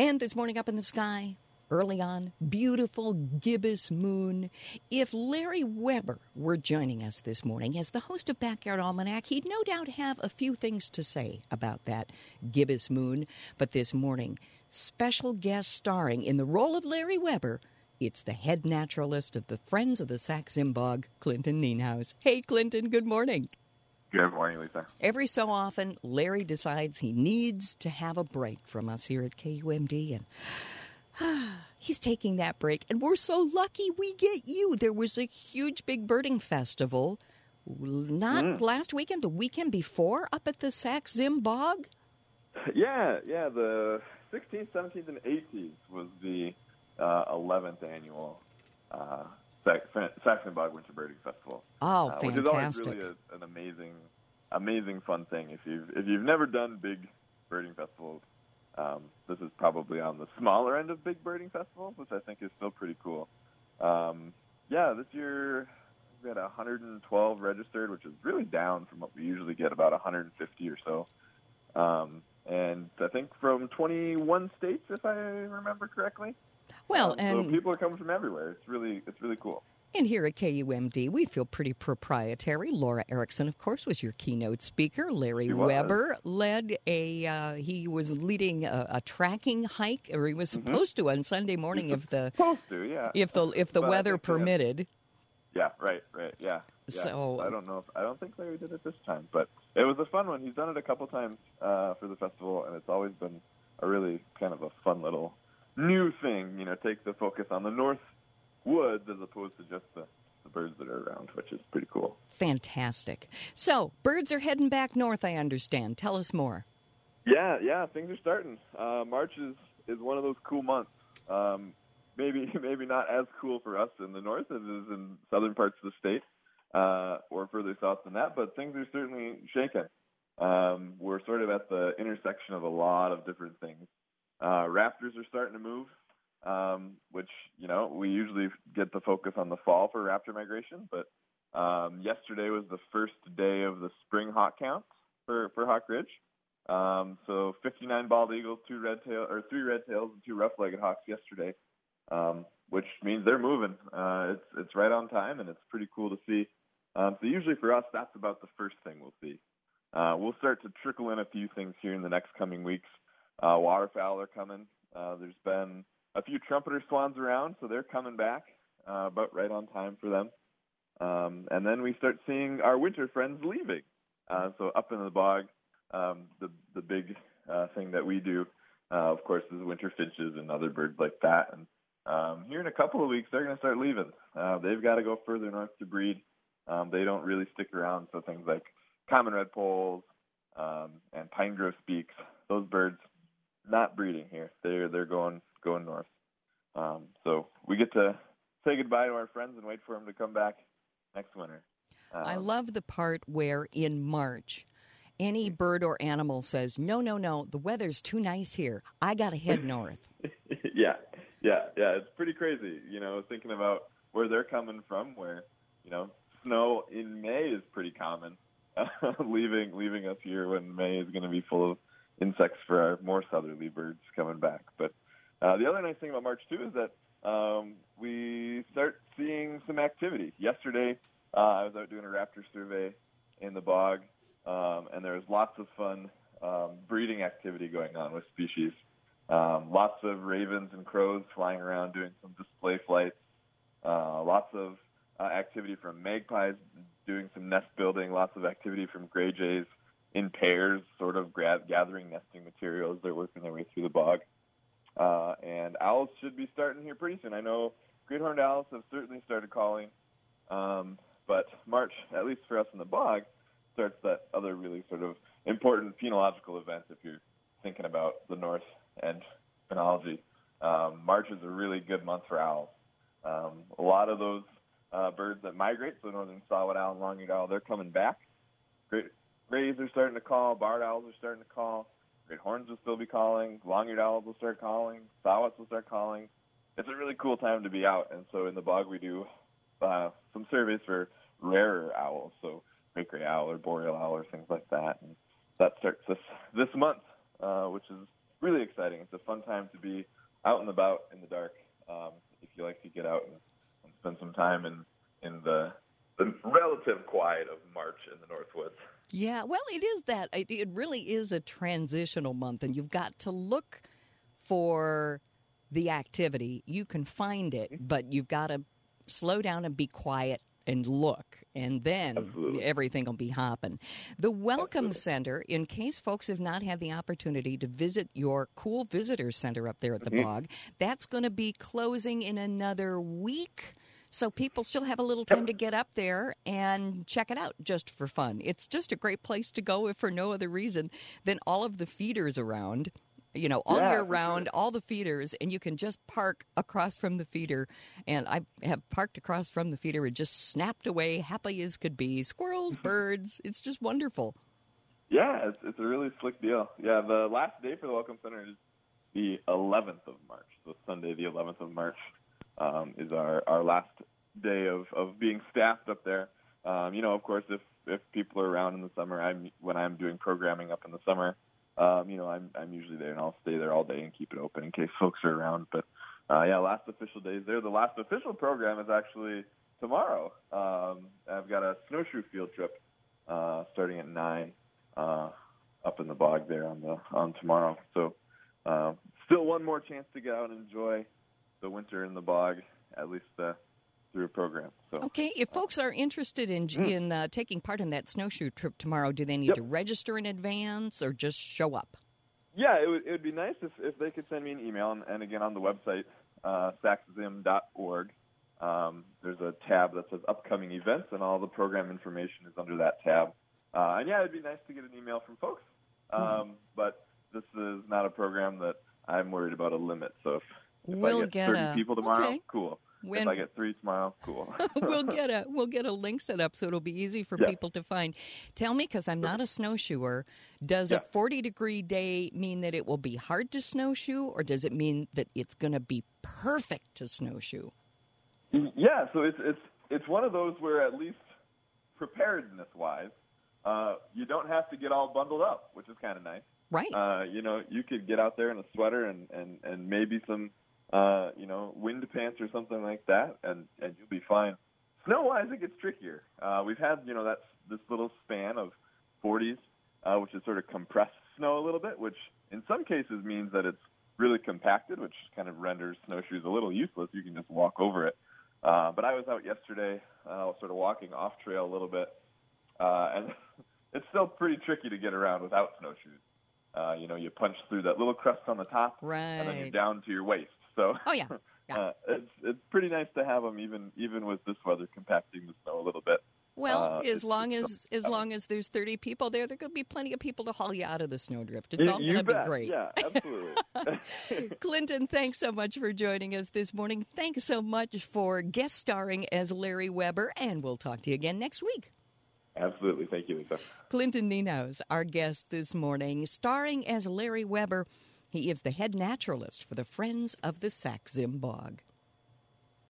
And this morning up in the sky, early on, beautiful gibbous moon. If Larry Weber were joining us this morning as the host of Backyard Almanac, he'd no doubt have a few things to say about that gibbous moon. But this morning, special guest starring in the role of Larry Weber, it's the head naturalist of the Friends of the Sax-Zim Bog, Clinton Nienhuis. Hey, Clinton, good morning. Good morning, Lisa. Every so often, Larry decides he needs to have a break from us here at KUMD, and he's taking that break. And we're so lucky we get you. There was a huge big birding festival, not last weekend, the weekend before, up at the Sax-Zim Bog. Yeah, the 16th, 17th, and 18th was the 11th annual Sax-Zim Bog Winter Birding Festival. Oh, fantastic! Which is always really an amazing, fun thing. If you've never done big birding festivals, this is probably on the smaller end of big birding festivals, which I think is still pretty cool. This year we had 112 registered, which is really down from what we usually get, about 150 or so. And I think from 21 states, if I remember correctly. Well, so people are coming from everywhere. It's really cool. And here at KUMD, we feel pretty proprietary. Laura Erickson, of course, was your keynote speaker. Larry Weber led he was leading a tracking hike, or he was supposed to on Sunday morning if the weather permitted. Yeah, right, yeah. So I don't think Larry did it this time, but it was a fun one. He's done it a couple times for the festival, and it's always been a really kind of a fun little new thing, take the focus on the North Woods as opposed to just the birds that are around, which is pretty cool. Fantastic. So, birds are heading back north, I understand. Tell us more. Yeah, things are starting. March is one of those cool months. Maybe not as cool for us in the north as it is in southern parts of the state, or further south than that, but things are certainly shaking. We're sort of at the intersection of a lot of different things. Raptors are starting to move, which, we usually get the focus on the fall for raptor migration, but yesterday was the first day of the spring hawk count for Hawk Ridge. So 59 bald eagles, 3 red tails, and 2 rough-legged hawks yesterday, which means they're moving. It's right on time, and it's pretty cool to see. So usually for us, that's about the first thing we'll see. We'll start to trickle in a few things here in the next coming weeks. Waterfowl are coming. There's been a few trumpeter swans around, so they're coming back, but right on time for them. And then we start seeing our winter friends leaving. So up in the bog, the big thing that we do, of course, is winter finches and other birds like that. And here in a couple of weeks, they're going to start leaving. They've got to go further north to breed. They don't really stick around, so things like common redpolls and pine grove speaks, those birds not breeding here. They're going north. So we get to say goodbye to our friends and wait for them to come back next winter. I love the part where in March, any bird or animal says, no, the weather's too nice here. I got to head north. Yeah. It's pretty crazy, thinking about where they're coming from, where, snow in May is pretty common, leaving us here when May is going to be full of insects for our more southerly birds coming back. But the other nice thing about March, too, is that we start seeing some activity. Yesterday, I was out doing a raptor survey in the bog, and there was lots of fun breeding activity going on with species. Lots of ravens and crows flying around doing some display flights. Lots of activity from magpies doing some nest building. Lots of activity from gray jays in pairs, sort of gathering nesting materials. They're working their way through the bog. And owls should be starting here pretty soon. I know great horned owls have certainly started calling. But March, at least for us in the bog, starts that other really sort of important phenological event if you're thinking about the north and phenology. March is a really good month for owls. A lot of those birds that migrate, so northern saw-whet owl and long-eared owl, they're coming back. Grays are starting to call. Barred owls are starting to call. Great horns will still be calling. Long-eared owls will start calling. Saw-whets will start calling. It's a really cool time to be out. And so in the bog we do some surveys for rarer owls, so great gray owl or boreal owl or things like that. And that starts this month, which is really exciting. It's a fun time to be out and about in the dark if you like to get out and spend some time in the relative quiet of March in the Northwoods. Yeah, well, it is that. It really is a transitional month, and you've got to look for the activity. You can find it, but you've got to slow down and be quiet and look, and then Absolutely. everything will be hopping. The Welcome Center, in case folks have not had the opportunity to visit your cool visitor center up there at the bog, that's going to be closing in another week. So people still have a little time to get up there and check it out just for fun. It's just a great place to go if for no other reason than all of the feeders around. All year round, all the feeders, and you can just park across from the feeder. And I have parked across from the feeder and just snapped away, happy as could be. Squirrels, birds, it's just wonderful. Yeah, it's a really slick deal. Yeah, the last day for the Welcome Center is the 11th of March. So Sunday, the 11th of March, is our last day of being staffed up there. Of course, if people are around in the summer, when I'm doing programming up in the summer, I'm usually there, and I'll stay there all day and keep it open in case folks are around. But, last official day is there. The last official program is actually tomorrow. I've got a snowshoe field trip starting at 9 up in the bog there on tomorrow. So still one more chance to get out and enjoy the winter in the bog, at least through a program. So, okay, if folks are interested in taking part in that snowshoe trip tomorrow, do they need to register in advance or just show up? Yeah, it would be nice if they could send me an email. And again, on the website, saczim.org, there's a tab that says upcoming events, and all the program information is under that tab. It'd be nice to get an email from folks. But this is not a program that I'm worried about a limit. So if I get 30 people tomorrow, cool. If I get 3 tomorrow, cool. we'll get a link set up so it'll be easy for people to find. Tell me, because I'm not a snowshoer, does a 40-degree day mean that it will be hard to snowshoe, or does it mean that it's going to be perfect to snowshoe? Yeah, so it's one of those where, at least preparedness-wise, you don't have to get all bundled up, which is kind of nice. Right. You could get out there in a sweater and maybe some wind pants or something like that, and you'll be fine. Snow-wise, it gets trickier. We've had, this little span of 40s, which is sort of compressed snow a little bit, which in some cases means that it's really compacted, which kind of renders snowshoes a little useless. You can just walk over it. But I was out yesterday, sort of walking off trail a little bit, and it's still pretty tricky to get around without snowshoes. You punch through that little crust on the top, and then you're down to your waist. So it's pretty nice to have them, even with this weather compacting the snow a little bit. Well, as long as there's 30 people there going to be plenty of people to haul you out of the snowdrift. It's all going to be great. Yeah, absolutely. Clinton, thanks so much for joining us this morning. Thanks so much for guest starring as Larry Weber, and we'll talk to you again next week. Absolutely. Thank you, Lisa. Clinton Nenows, our guest this morning, starring as Larry Weber. He is the head naturalist for the Friends of the Saczym Bog.